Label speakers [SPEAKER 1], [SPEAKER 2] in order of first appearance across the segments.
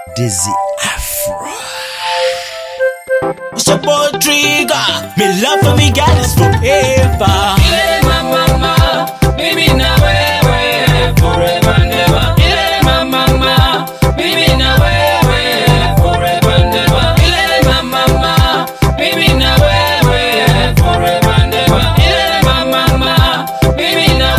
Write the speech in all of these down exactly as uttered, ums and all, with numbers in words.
[SPEAKER 1] Dizzy Afro.
[SPEAKER 2] It's your boy Trigger. Me love for me girl is forever.
[SPEAKER 3] Ile my mama, baby na wewe forever and ever. Ile my mama, baby na wewe forever and ever. Ile my mama, baby na wewe forever and ever. Ile my mama, baby na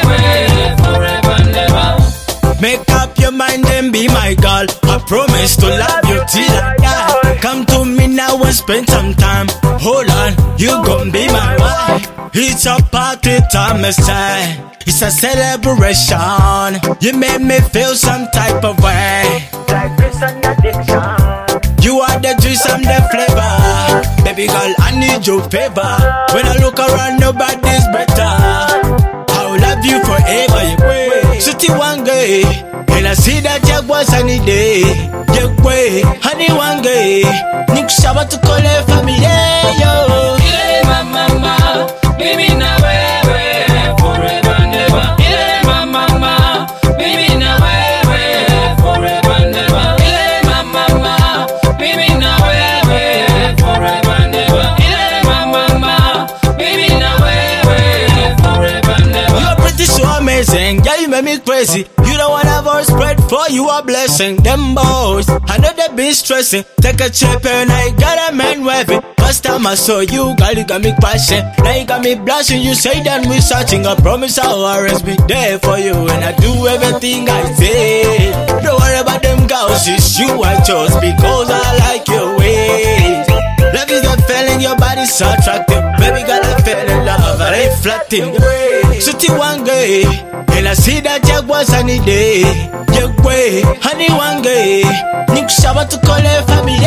[SPEAKER 3] wewe forever and ever.
[SPEAKER 2] Make up your mind and be my girl. I promise to love you till I die. Come to me now and spend some time. Hold on, you gon' be my wife. It's a party time, it's time. It's a celebration. You made me feel some type of way.
[SPEAKER 4] Like this an addiction.
[SPEAKER 2] You are the juice, I'm the flavor. Baby girl, I need your favor. When I look around, nobody's better. I'll love you forever, yeah. City one day, and I see that Jaguar sunny day. Yeah, way, honey one day. Nick Shabbat to call it family, yo.
[SPEAKER 3] Ile my mama, baby na wewe forever and ever. Ile my mama, baby na wewe forever and ever. Ile my mama, baby na wewe forever and ever. Ile my mama, baby na wewe forever and ever.
[SPEAKER 2] You're pretty so amazing, yeah, you make me crazy. You don't wanna ever spread for you a blessing. Them boys, I know they been stressing. Take a trip and I got a man waving. First time I saw you, girl, you got me passion. Now you got me blushing. You say that we searching. I promise I'll always be there for you, and I do everything I say. Don't worry about them girls, it's you I chose because I like your ways. Love is the feeling, your body's so attractive. Baby girl, I fell in love, I ain't flatting. City one day, and I see that Jaguar sunny day. Yeah, way, honey one day. Nick Shabbat to call it family,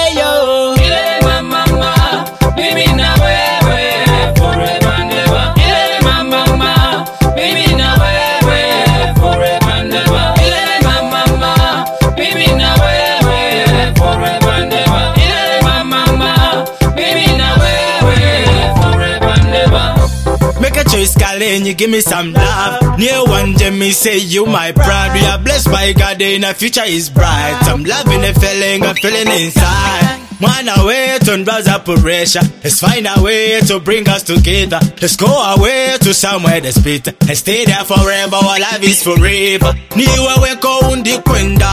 [SPEAKER 2] yo.
[SPEAKER 3] Ile my mama, baby na wewe forever and ever. Ile my mama, baby na wewe forever and ever. Ile my mama, baby na wewe forever and ever. Ile my mama, baby na wewe forever and ever.
[SPEAKER 2] Make a choice, girl, and you give me some love. Near one day, me say you my bride. We are blessed by God, and the future is bright. I'm loving the feeling, I'm feeling inside. Wanna way to browse operation. Let's find a way to bring us together. Let's go away to somewhere that's better and stay there forever. Our life is forever. Niwe weko undi kwenda,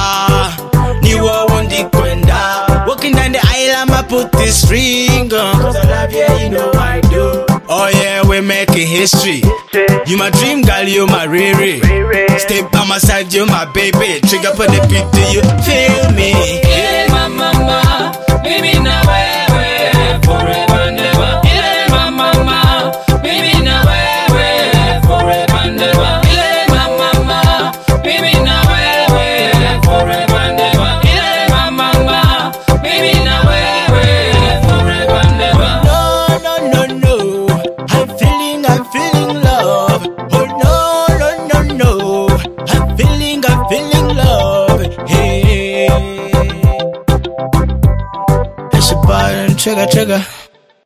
[SPEAKER 2] niwe undi kwenda. Walking down the aisle, I'ma put this ring on. Cause I love you, you know I do. Oh yeah, we're making history. You my dream girl, you my Riri. Stay by my side, you my baby. Trigger for the beat, do you feel me?
[SPEAKER 3] Ile my mama, baby na wewe forever and ever. Ile my mama, baby na wewe forever and ever. Ile my mama, baby na wewe forever and ever. Ile my mama, baby na wewe forever and ever.
[SPEAKER 2] No, no, no, no. I'm feeling, I'm feeling love. Oh no, no, no, no. I'm feeling, I'm feeling love. Hey, it's a button, trigger, trigger.